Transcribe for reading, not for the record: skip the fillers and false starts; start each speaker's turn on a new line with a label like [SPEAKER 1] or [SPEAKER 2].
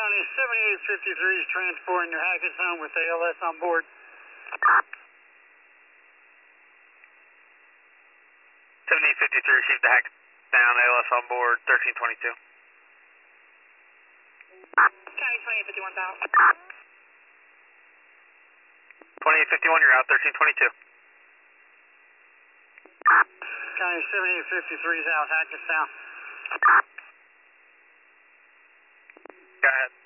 [SPEAKER 1] County 7853 is transporting to Hackett Zone with ALS on board.
[SPEAKER 2] 7853 received the Hackett down, ALS on board, 1322.
[SPEAKER 3] County 2851 out.
[SPEAKER 2] 2851, you're out, 1322.
[SPEAKER 1] County 7853 is out, Hackett down.
[SPEAKER 2] Go ahead.